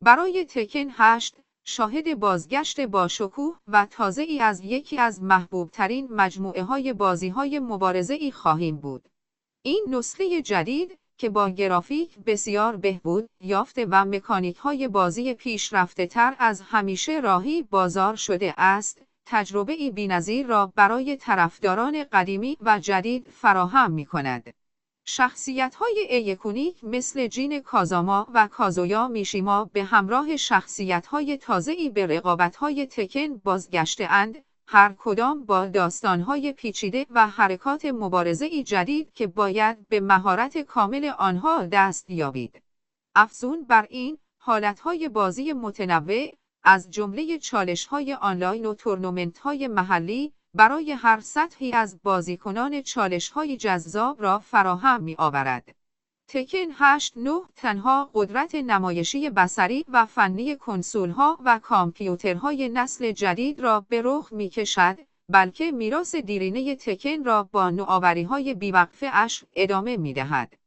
برای تکن 8 شاهد بازگشت با شکوه و تازه‌ای از یکی از محبوب‌ترین مجموعه‌های بازی‌های مبارزه‌ای خواهیم بود. این نسخه جدید که با گرافیک بسیار بهبود یافته و مکانیک‌های بازی پیشرفته‌تر از همیشه راهی بازار شده است، تجربه‌ای بی‌نظیر را برای طرفداران قدیمی و جدید فراهم می‌کند. شخصیت‌های ایکونیک مثل جین کازاما و کازویا میشیما به همراه شخصیت‌های تازه‌ای به رقابت‌های تکن بازگشته‌اند، هر کدام با داستان‌های پیچیده و حرکات مبارزه‌ای جدید که باید به مهارت کامل آنها دست یابید. افزون بر این، حالت‌های بازی متنوع از جمله چالش‌های آنلاین و تورنمنت‌های محلی برای هر سطحی از بازیکنان چالش‌های جذاب را فراهم می‌آورد. تکن 8 نه تنها قدرت نمایشی بصری و فنی کنسول‌ها و کامپیوترهای نسل جدید را به رخ می‌کشد، بلکه میراث دیرینه تکن را با نوآوری‌های بی‌وقفه اش ادامه می‌دهد.